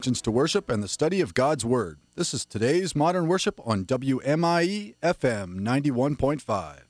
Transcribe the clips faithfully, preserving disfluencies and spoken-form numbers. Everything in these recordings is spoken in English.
To worship and the study of God's Word. This is today's Modern Worship on W M I E F M ninety-one point five.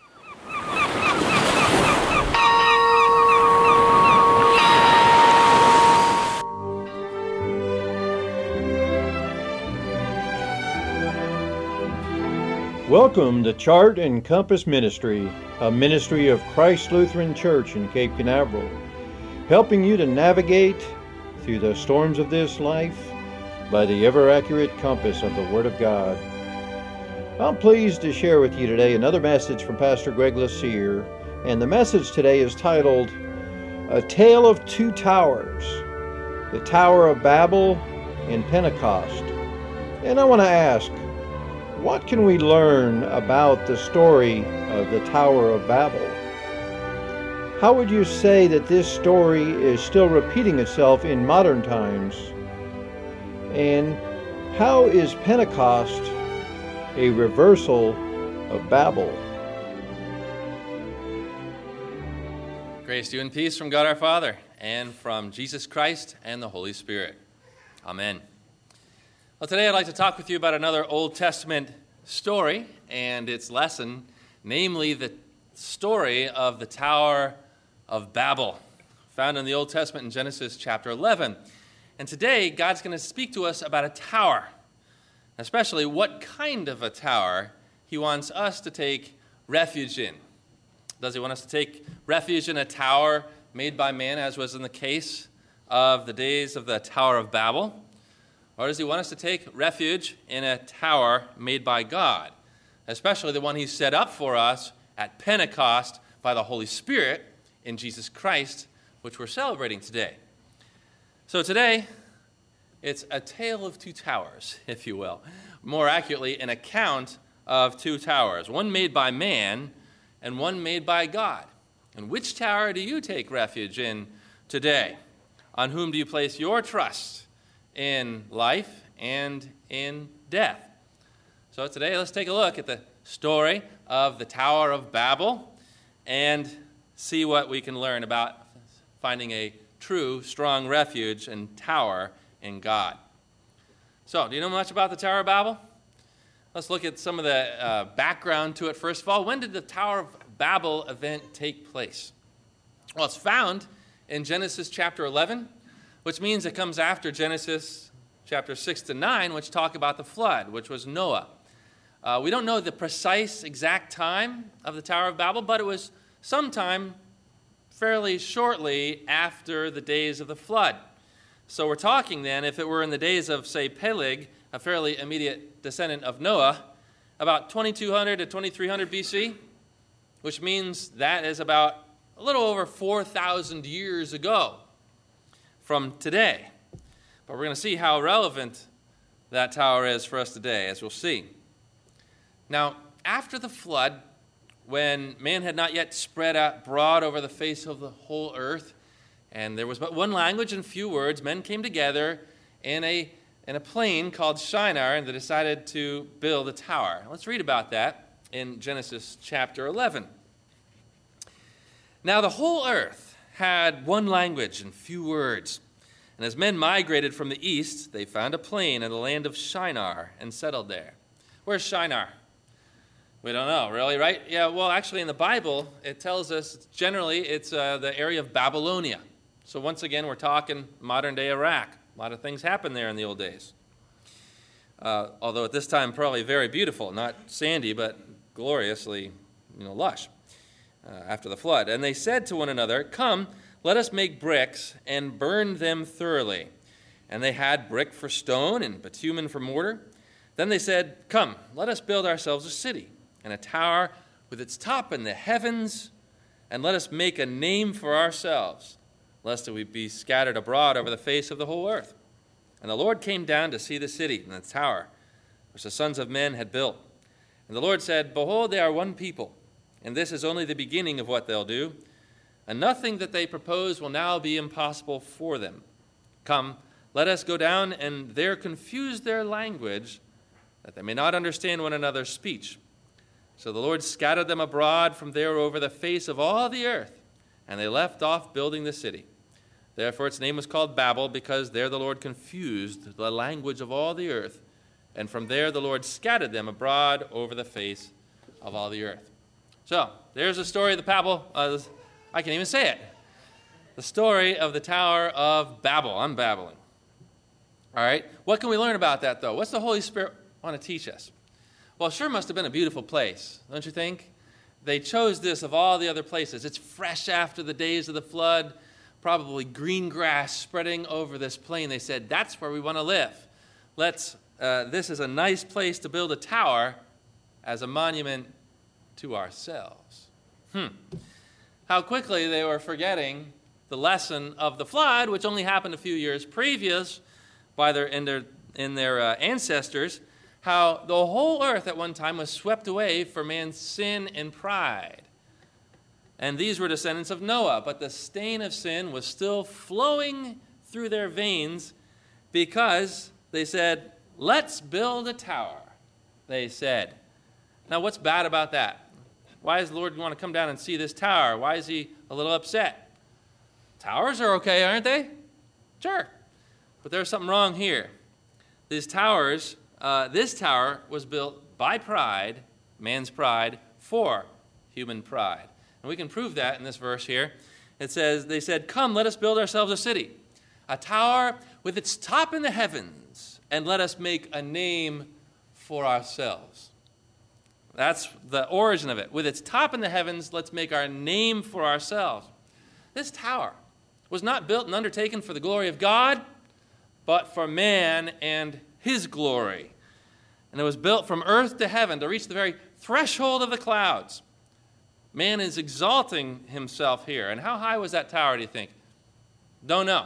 Welcome to Chart and Compass Ministry, a ministry of Christ Lutheran Church in Cape Canaveral, helping you to navigate through the storms of this life by the ever-accurate compass of the Word of God. I'm pleased to share with you today another message from Pastor Greg Lassere, and the message today is titled, A Tale of Two Towers, the Tower of Babel and Pentecost. And I want to ask, what can we learn about the story of the Tower of Babel? How would you say that this story is still repeating itself in modern times? And how is Pentecost a reversal of Babel? Grace to you and peace from God our Father and from Jesus Christ and the Holy Spirit. Amen. Well, today I'd like to talk with you about another Old Testament story and its lesson, namely the story of the Tower of Babel, found in the Old Testament in Genesis chapter eleven. And today, God's going to speak to us about a tower, especially what kind of a tower he wants us to take refuge in. Does he want us to take refuge in a tower made by man, as was in the case of the days of the Tower of Babel? Or does he want us to take refuge in a tower made by God, especially the one he set up for us at Pentecost by the Holy Spirit in Jesus Christ, which we're celebrating today? So today, it's a tale of two towers, if you will. More accurately, an account of two towers, one made by man and one made by God. And which tower do you take refuge in today? On whom do you place your trust in life and in death? So today, let's take a look at the story of the Tower of Babel and see what we can learn about finding a true, strong refuge and tower in God. So, do you know much about the Tower of Babel? Let's look at some of the uh, background to it first of all. When did the Tower of Babel event take place? Well, it's found in Genesis chapter eleven, which means it comes after Genesis chapter six to nine, which talk about the flood, which was Noah. Uh, we don't know the precise exact time of the Tower of Babel, but it was sometime fairly shortly after the days of the flood. So we're talking then, if it were in the days of, say, Peleg, a fairly immediate descendant of Noah, about twenty-two hundred to twenty-three hundred B C, which means that is about a little over four thousand years ago from today. But we're going to see how relevant that tower is for us today, as we'll see. Now, after the flood, when man had not yet spread out broad over the face of the whole earth, and there was but one language and few words, men came together in a, in a plain called Shinar, and they decided to build a tower. Let's read about that in Genesis chapter eleven. Now the whole earth had one language and few words, and as men migrated from the east, they found a plain in the land of Shinar and settled there. Where's Shinar? We don't know, really, right? Yeah, well, actually, in the Bible, it tells us generally it's uh, the area of Babylonia. So once again, we're talking modern-day Iraq. A lot of things happened there in the old days. Uh, although at this time, probably very beautiful, not sandy, but gloriously, you know, lush uh, after the flood. And they said to one another, "Come, let us make bricks and burn them thoroughly." And they had brick for stone and bitumen for mortar. Then they said, "Come, let us build ourselves a city, and a tower with its top in the heavens, and let us make a name for ourselves, lest we be scattered abroad over the face of the whole earth." And the Lord came down to see the city and the tower, which the sons of men had built. And the Lord said, "Behold, they are one people, and this is only the beginning of what they'll do, and nothing that they propose will now be impossible for them. Come, let us go down and there confuse their language, that they may not understand one another's speech." So the Lord scattered them abroad from there over the face of all the earth, and they left off building the city. Therefore its name was called Babel, because there the Lord confused the language of all the earth, and from there the Lord scattered them abroad over the face of all the earth. So, there's the story of the Babel. Uh, I can't even say it. The story of the Tower of Babel. I'm babbling. All right. What can we learn about that, though? What's the Holy Spirit want to teach us? Well, it sure must have been a beautiful place, don't you think? They chose this of all the other places. It's fresh after the days of the flood, probably green grass spreading over this plain. They said, that's where we want to live. Let's. Uh, this is a nice place to build a tower as a monument to ourselves. Hmm. How quickly they were forgetting the lesson of the flood, which only happened a few years previous by their in their in their uh, ancestors. How the whole earth at one time was swept away for man's sin and pride. And these were descendants of Noah, but the stain of sin was still flowing through their veins because they said, let's build a tower, they said. Now, what's bad about that? Why does the Lord want to come down and see this tower? Why is he a little upset? Towers are okay, aren't they? Sure. But there's something wrong here. These towers, uh, this tower was built by pride, man's pride, for human pride. And we can prove that in this verse here. It says, they said, come, let us build ourselves a city, a tower with its top in the heavens, and let us make a name for ourselves. That's the origin of it. With its top in the heavens, let's make our name for ourselves. This tower was not built and undertaken for the glory of God, but for man and his glory. And it was built from earth to heaven to reach the very threshold of the clouds. Man is exalting himself here. And how high was that tower, do you think? Don't know.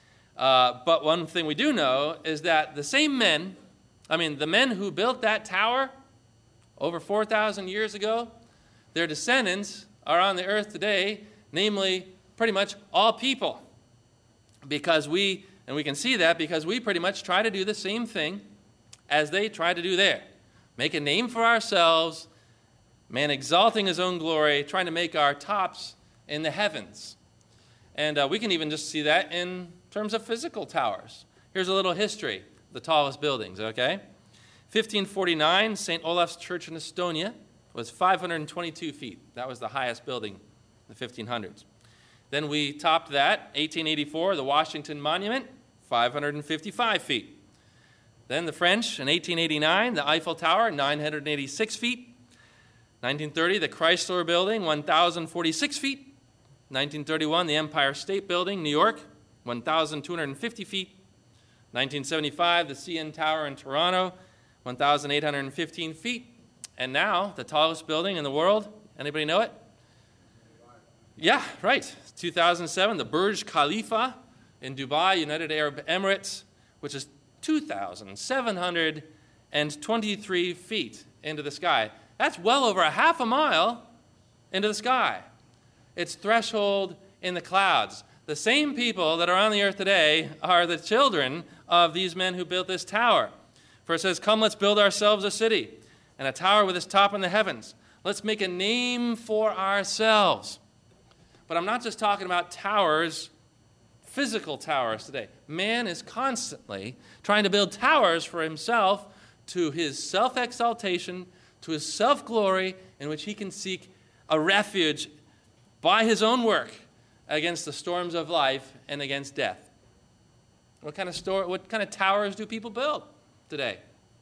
Uh, but one thing we do know is that the same men, I mean, the men who built that tower over four thousand years ago, their descendants are on the earth today, namely pretty much all people. Because we, and we can see that because we pretty much try to do the same thing as they try to do there. Make a name for ourselves, man exalting his own glory, trying to make our tops in the heavens. And uh, we can even just see that in terms of physical towers. Here's a little history, the tallest buildings, okay? fifteen forty-nine, Saint Olaf's Church in Estonia was five hundred twenty-two feet. That was the highest building in the fifteen hundreds. Then we topped that, eighteen eighty-four, the Washington Monument, five hundred fifty-five feet. Then the French in eighteen eighty-nine, the Eiffel Tower, nine hundred eighty-six feet. nineteen thirty, the Chrysler Building, one thousand forty-six feet. nineteen thirty-one, the Empire State Building, New York, one thousand two hundred fifty feet. nineteen seventy-five, the C N Tower in Toronto, one thousand eight hundred fifteen feet. And now, the tallest building in the world, anybody know it? Yeah, right. two thousand seven, the Burj Khalifa in Dubai, United Arab Emirates, which is two thousand seven hundred twenty-three feet into the sky. That's well over a half a mile into the sky. Its threshold in the clouds. The same people that are on the earth today are the children of these men who built this tower. For it says, come, let's build ourselves a city, and a tower with its top in the heavens. Let's make a name for ourselves. But I'm not just talking about towers, physical towers today. Man is constantly trying to build towers for himself to his self-exaltation, to his self-glory, in which he can seek a refuge by his own work against the storms of life and against death. What kind of store, what kind of towers do people build today?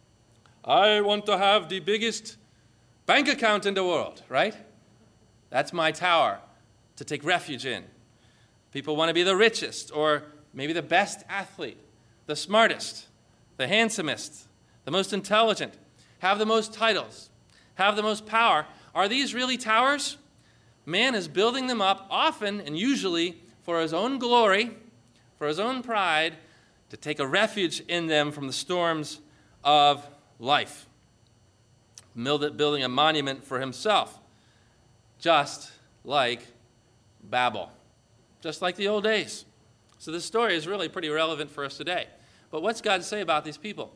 I want to have the biggest bank account in the world, right? That's my tower to take refuge in. People want to be the richest, or maybe the best athlete, the smartest, the handsomest, the most intelligent, have the most titles, have the most power. Are these really towers? Man is building them up often and usually for his own glory, for his own pride, to take a refuge in them from the storms of life. Building a monument for himself, just like Babel, just like the old days. So this story is really pretty relevant for us today. But what's God say about these people?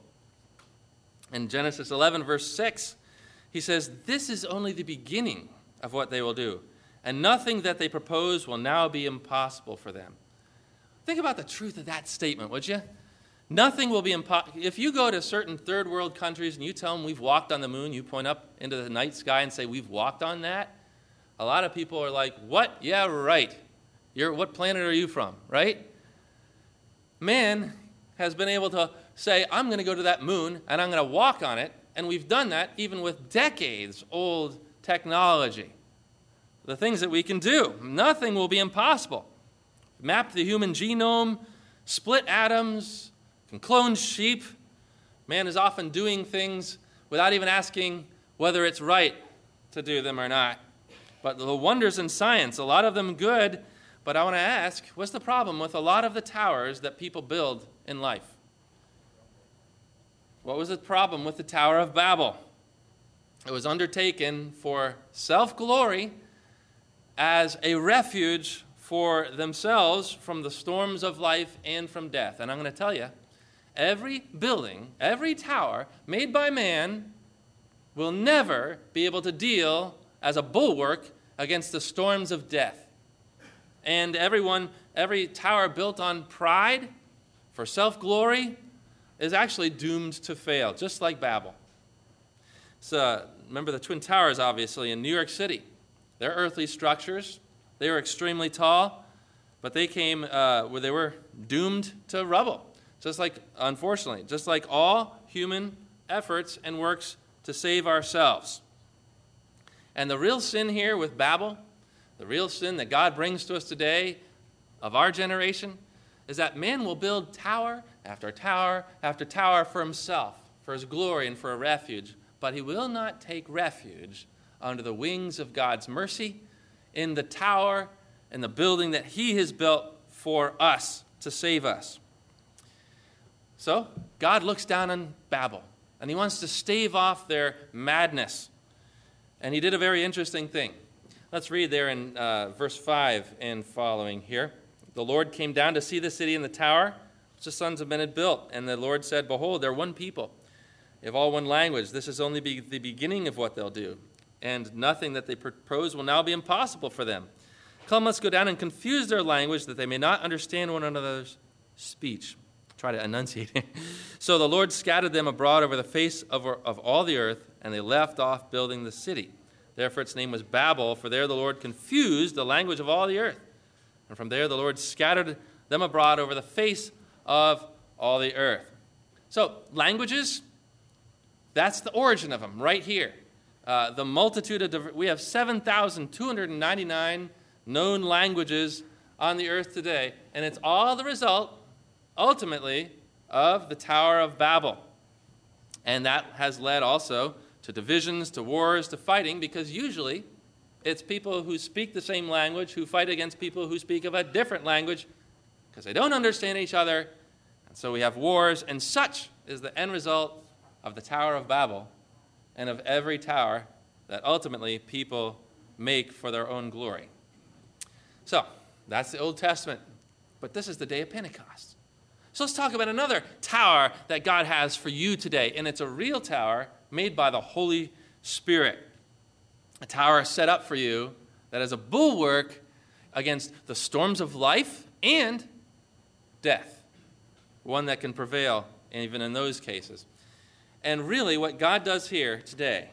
In Genesis eleven, verse six, he says, this is only the beginning of what they will do, and nothing that they propose will now be impossible for them. Think about the truth of that statement, would you? Nothing will be impossible. If you go to certain third world countries and you tell them we've walked on the moon, you point up into the night sky and say we've walked on that, a lot of people are like, what? Yeah, right. You're, what planet are you from, right? Man has been able to say, I'm going to go to that moon and I'm going to walk on it, and we've done that even with decades-old technology. The things that we can do, nothing will be impossible. Mapped the human genome, split atoms, can clone sheep. Man is often doing things without even asking whether it's right to do them or not. But the wonders in science, a lot of them good, but I want to ask, what's the problem with a lot of the towers that people build in life? What was the problem with the Tower of Babel? It was undertaken for self-glory as a refuge for themselves from the storms of life and from death. And I'm going to tell you, every building, every tower made by man will never be able to deal as a bulwark against the storms of death. And everyone, every tower built on pride for self-glory is actually doomed to fail, just like Babel. So remember the Twin Towers, obviously, in New York City. They're earthly structures. They were extremely tall, but they came uh, where they were doomed to rubble, just like, unfortunately, just like all human efforts and works to save ourselves. And the real sin here with Babel, the real sin that God brings to us today of our generation, is that man will build tower after tower after tower for himself, for his glory and for a refuge, but he will not take refuge under the wings of God's mercy in the tower and the building that he has built for us to save us. So God looks down on Babel, and he wants to stave off their madness. And he did a very interesting thing. Let's read there in uh, verse five and following here. The Lord came down to see the city and the tower which the sons of men had built. And the Lord said, behold, they're one people. They have all one language. This is only be the beginning of what they'll do. And nothing that they propose will now be impossible for them. Come, let's go down and confuse their language that they may not understand one another's speech. Try to enunciate it. So the Lord scattered them abroad over the face of, of all the earth, and they left off building the city. Therefore its name was Babel, for there the Lord confused the language of all the earth. And from there the Lord scattered them abroad over the face of all the earth. So languages, that's the origin of them right here. Uh, the multitude of, diver- we have seven thousand two hundred ninety-nine known languages on the earth today, and it's all the result, ultimately, of the Tower of Babel. And that has led also to divisions, to wars, to fighting, because usually it's people who speak the same language who fight against people who speak of a different language because they don't understand each other, and so we have wars, and such is the end result of the Tower of Babel and of every tower that ultimately people make for their own glory. So, that's the Old Testament, but this is the day of Pentecost. So let's talk about another tower that God has for you today, and it's a real tower made by the Holy Spirit. A tower set up for you that is a bulwark against the storms of life and death, one that can prevail even in those cases. And really what God does here today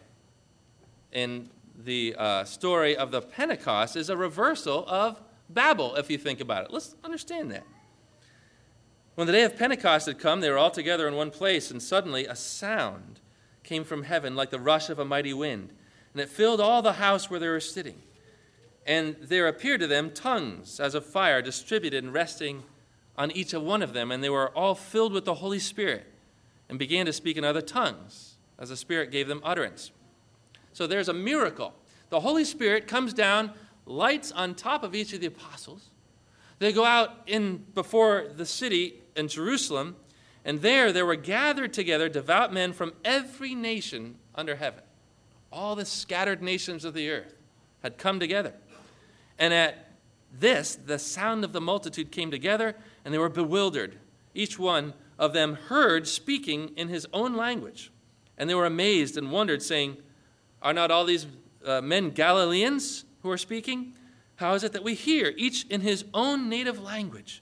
in the uh, story of the Pentecost is a reversal of Babel, if you think about it. Let's understand that. When the day of Pentecost had come, they were all together in one place, and suddenly a sound came from heaven like the rush of a mighty wind, and it filled all the house where they were sitting. And there appeared to them tongues as of fire, distributed and resting on each of one of them, and they were all filled with the Holy Spirit, and began to speak in other tongues, as the Spirit gave them utterance. So there's a miracle. The Holy Spirit comes down, lights on top of each of the apostles. They go out in before the city in Jerusalem, and there there were gathered together devout men from every nation under heaven. All the scattered nations of the earth had come together. And at this, the sound of the multitude came together, and they were bewildered. Each one of them heard speaking in his own language. And they were amazed and wondered, saying, are not all these uh, men Galileans who are speaking? How is it that we hear, each in his own native language,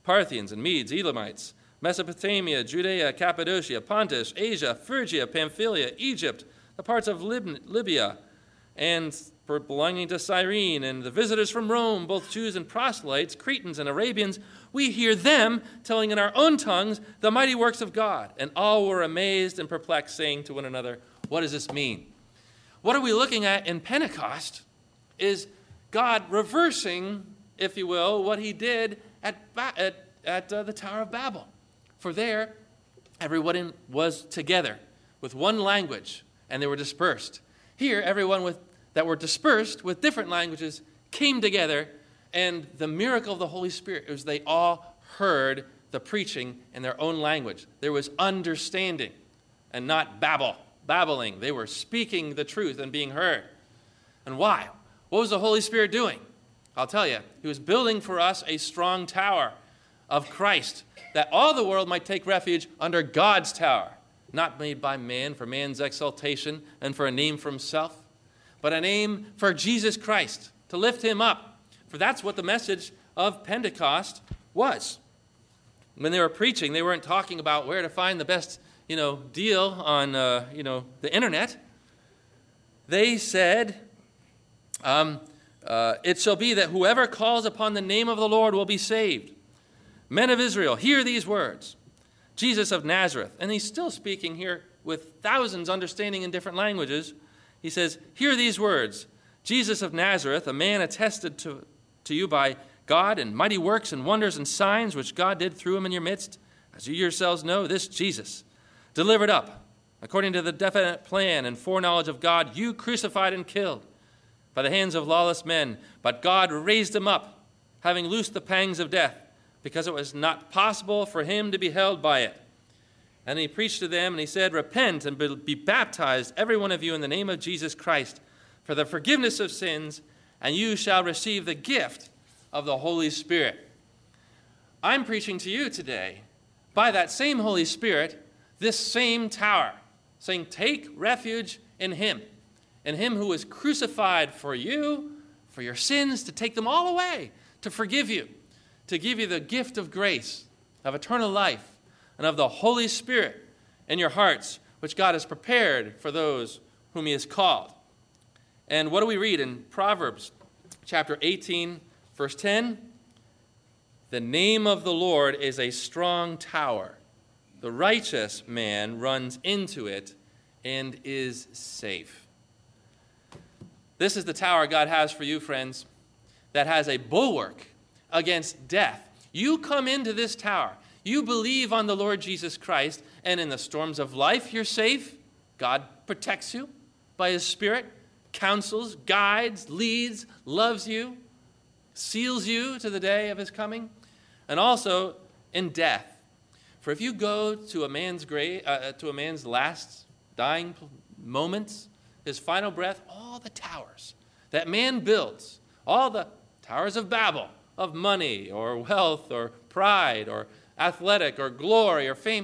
Parthians and Medes, Elamites, Mesopotamia, Judea, Cappadocia, Pontus, Asia, Phrygia, Pamphylia, Egypt, the parts of Lib- Libya, and for belonging to Cyrene, and the visitors from Rome, both Jews and proselytes, Cretans and Arabians, we hear them telling in our own tongues the mighty works of God. And all were amazed and perplexed, saying to one another, what does this mean? What are we looking at in Pentecost is God reversing, if you will, what he did at, ba- at, at uh, the Tower of Babel. For there, everyone was together with one language, and they were dispersed. Here, everyone with, that were dispersed with different languages came together, and the miracle of the Holy Spirit was they all heard the preaching in their own language. There was understanding and not babble, babbling. They were speaking the truth and being heard. And why? What was the Holy Spirit doing? I'll tell you. He was building for us a strong tower of Christ, that all the world might take refuge under God's tower, not made by man for man's exaltation and for a name for himself, but a name for Jesus Christ, to lift him up. For that's what the message of Pentecost was. When they were preaching, they weren't talking about where to find the best, you know, deal on, uh, you know, the internet. They said, um, uh, it shall be that whoever calls upon the name of the Lord will be saved. Men of Israel, hear these words. Jesus of Nazareth, and he's still speaking here with thousands understanding in different languages. He says, hear these words. Jesus of Nazareth, a man attested to, to you by God in mighty works and wonders and signs which God did through him in your midst, as you yourselves know, this Jesus, delivered up, according to the definite plan and foreknowledge of God, you crucified and killed by the hands of lawless men, but God raised him up, having loosed the pangs of death, because it was not possible for him to be held by it. And he preached to them, and he said, repent and be baptized, every one of you, in the name of Jesus Christ, for the forgiveness of sins, and you shall receive the gift of the Holy Spirit. I'm preaching to you today, by that same Holy Spirit, this same tower, saying, take refuge in him, in him who was crucified for you, for your sins, to take them all away, to forgive you, to give you the gift of grace, of eternal life, and of the Holy Spirit in your hearts, which God has prepared for those whom he has called. And what do we read in Proverbs chapter eighteen, verse ten? The name of the Lord is a strong tower. The righteous man runs into it and is safe. This is the tower God has for you, friends, that has a bulwark against death. You come into this tower. You believe on the Lord Jesus Christ, and in the storms of life, you're safe. God protects you by his Spirit, counsels, guides, leads, loves you, seals you to the day of his coming, and also in death. For if you go to a man's grave, uh, to a man's last dying moments, his final breath, all the towers that man builds, all the towers of Babel, of money or wealth or pride or athletic or glory or fame,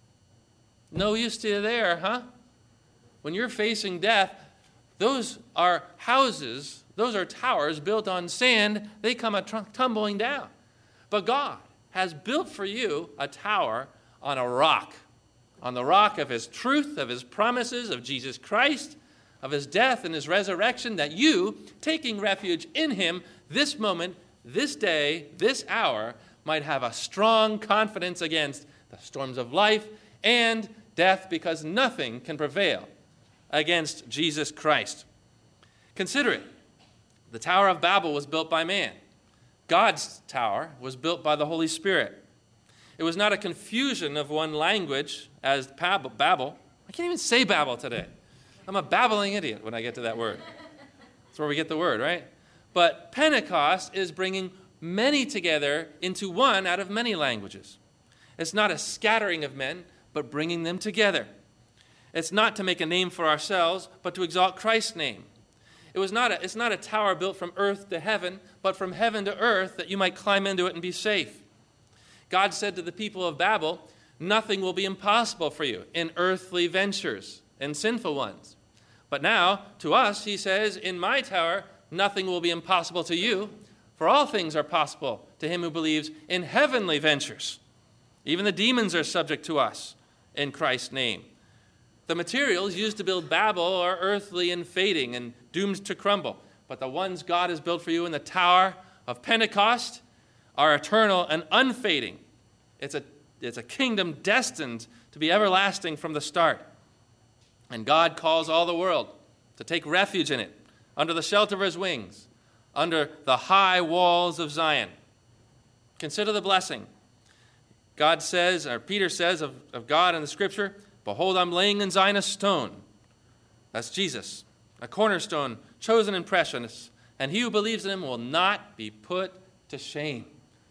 no use to you there, huh? When you're facing death, those are houses, those are towers built on sand. They come a tr- tumbling down. But God has built for you a tower on a rock, on the rock of his truth, of his promises, of Jesus Christ, of his death and his resurrection, that you, taking refuge in him this moment, this day, this hour, might have a strong confidence against the storms of life and death, because nothing can prevail against Jesus Christ. Consider it. The Tower of Babel was built by man. God's tower was built by the Holy Spirit. It was not a confusion of one language as Babel. I can't even say Babel today. I'm a babbling idiot when I get to that word. That's where we get the word, right? But Pentecost is bringing many together into one out of many languages. It's not a scattering of men, but bringing them together. It's not to make a name for ourselves, but to exalt Christ's name. It was not a, it's not a tower built from earth to heaven, but from heaven to earth, that you might climb into it and be safe. God said to the people of Babel, nothing will be impossible for you in earthly ventures and sinful ones. But now, to us, he says, in my tower, nothing will be impossible to you, For all things are possible to him who believes in heavenly ventures. Even the demons are subject to us in Christ's name. The materials used to build Babel are earthly and fading and doomed to crumble. But the ones God has built for you in the tower of Pentecost are eternal and unfading. It's a, it's a kingdom destined to be everlasting from the start. And God calls all the world to take refuge in it, under the shelter of his wings, under the high walls of Zion. Consider the blessing. God says, or Peter says of, of God in the scripture, behold, I'm laying in Zion a stone. That's Jesus, a cornerstone, chosen and precious, and he who believes in him will not be put to shame.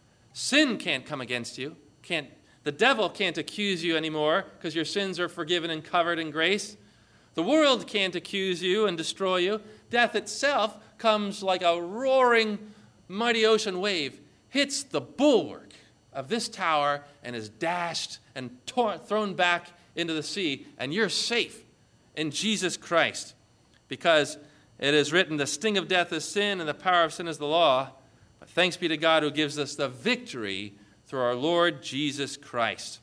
Sin can't come against you. Can't, the devil can't accuse you anymore because your sins are forgiven and covered in grace. The world can't accuse you and destroy you. Death itself comes like a roaring, mighty ocean wave, hits the bulwark of this tower and is dashed and tor- thrown back into the sea, and you're safe in Jesus Christ, because it is written, the sting of death is sin, and the power of sin is the law. But thanks be to God who gives us the victory through our Lord Jesus Christ.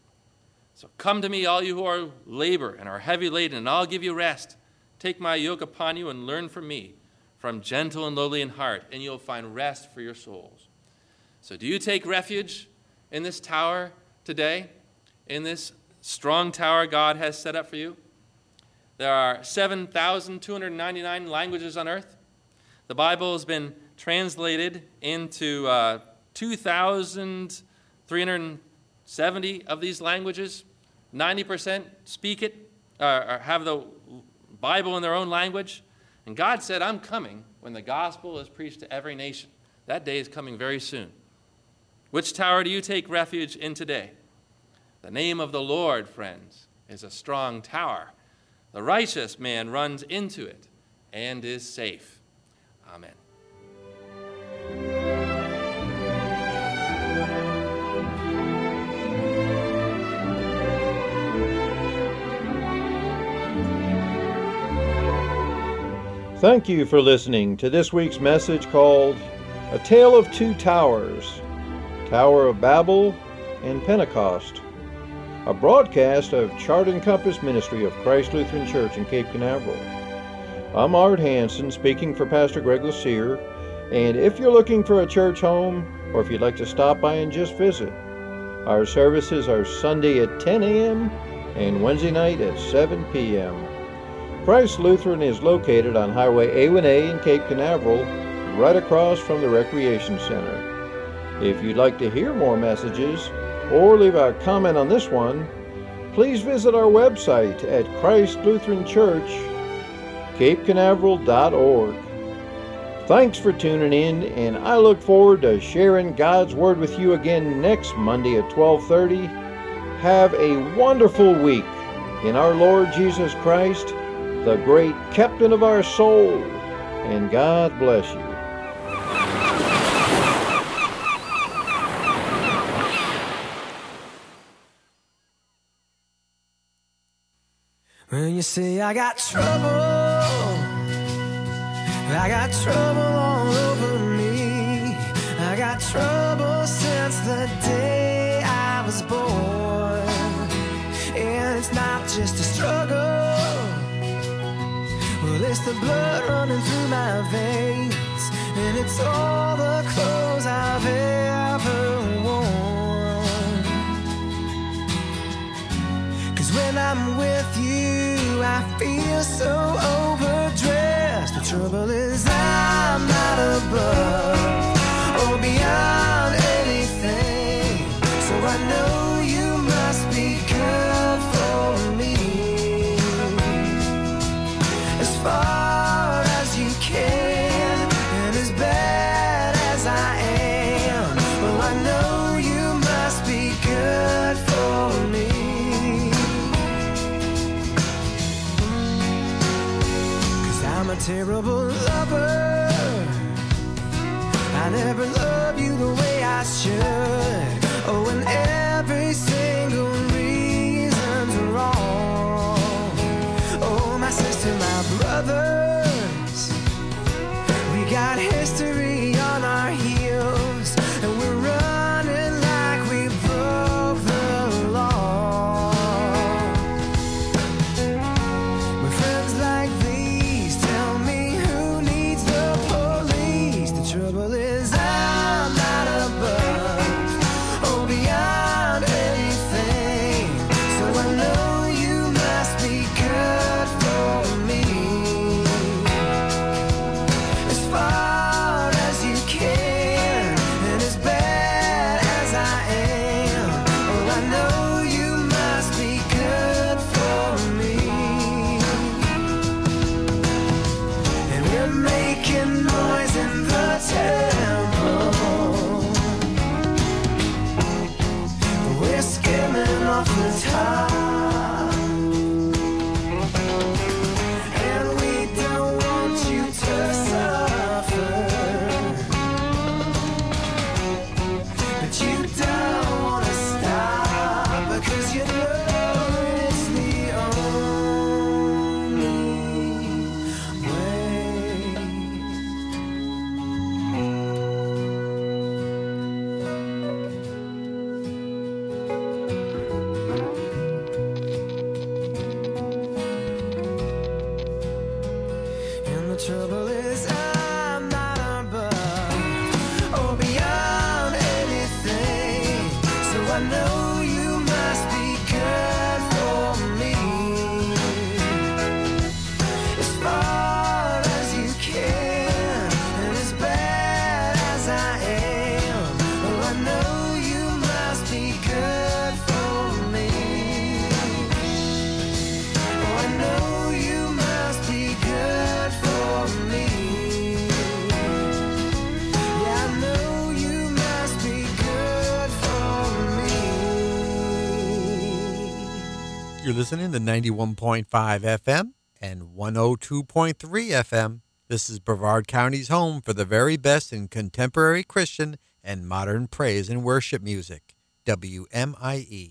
So come to me, all you who are labor and are heavy laden, and I'll give you rest. Take my yoke upon you and learn from me, for I'm gentle and lowly in heart, and you'll find rest for your souls. So do you take refuge in this tower today, in this strong tower God has set up for you? There are seven thousand two hundred ninety-nine languages on earth. The Bible has been translated into uh, two thousand three hundred seventy of these languages. ninety percent speak it, uh, or have the Bible in their own language. And God said, I'm coming when the gospel is preached to every nation. That day is coming very soon. Which tower do you take refuge in today? The name of the Lord, friends, is a strong tower. The righteous man runs into it and is safe. Amen. Thank you for listening to this week's message called A Tale of Two Towers, Tower of Babel and Pentecost, a broadcast of Chart and Compass Ministry of Christ Lutheran Church in Cape Canaveral. I'm Art Hansen, speaking for Pastor Greg Lucier, and if you're looking for a church home, or if you'd like to stop by and just visit, our services are Sunday at ten a.m. and Wednesday night at seven p.m. Christ Lutheran is located on Highway A one A in Cape Canaveral, right across from the Recreation Center. If you'd like to hear more messages or leave a comment on this one, please visit our website at Christ Lutheran Church, cape canaveral dot org. Thanks for tuning in, and I look forward to sharing God's Word with you again next Monday at twelve thirty. Have a wonderful week in our Lord Jesus Christ, the great captain of our soul, and God bless you. When you say I got trouble, I got trouble all over me. I got trouble since the day I was born. And it's not just a struggle, well, it's the blood running through my veins, and it's all the clothes I've ever worn. 'Cause when I'm with you, I feel so overdressed. The trouble is I'm not above or beyond anything, so I know you must be good for me. As far as you can, and as bad as I am, well, I know you must be good for me. 'Cause I'm a terrible lover, I never love you the way I should. Oh, and every single reason's wrong. Oh, my sister, my brothers, we got history on our You're listening to ninety-one point five F M and one oh two point three F M. This is Brevard County's home for the very best in contemporary Christian and modern praise and worship music. W M I E.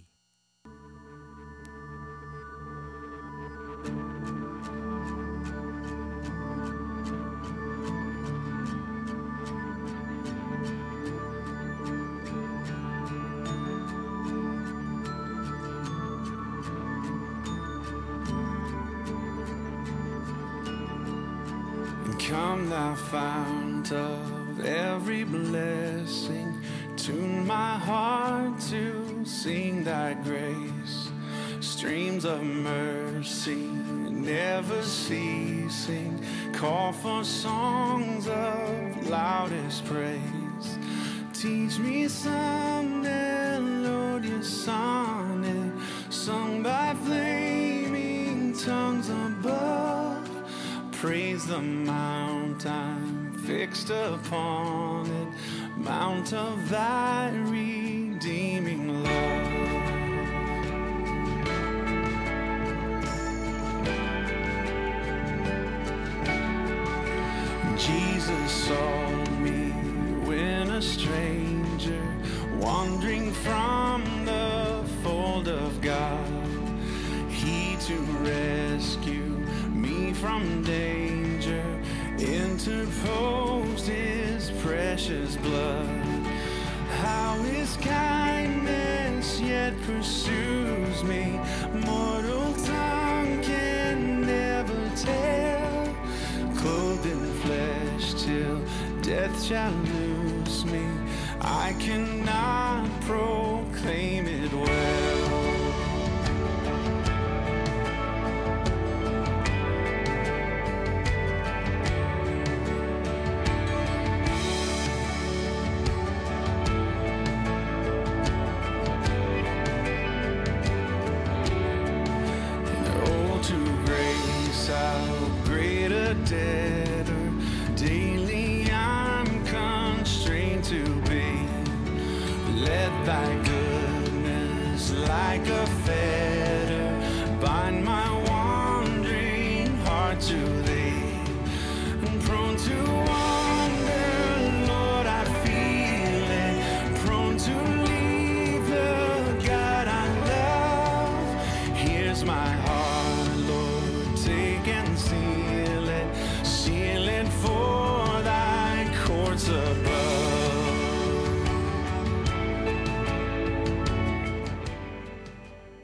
Come thou fount of every blessing, tune my heart to sing thy grace. Streams of mercy never ceasing, call for songs of loudest praise. Teach me some melodious sonnet sung by flaming tongues above. Praise the mount I'm fixed upon it, mount of thy redeeming love. Jesus saw me when a stranger, wandering from the fold of God. He to rescue me from danger interposed his precious blood. How his kindness yet pursues me, mortal tongue can never tell. Clothed in flesh till death shall loose me, I cannot proclaim it well. Debtor, daily I'm constrained to be. Let thy goodness like a fetter bind my wandering heart to thee. And prone to wander, Lord, I feel it, prone to leave the God I love. Here's my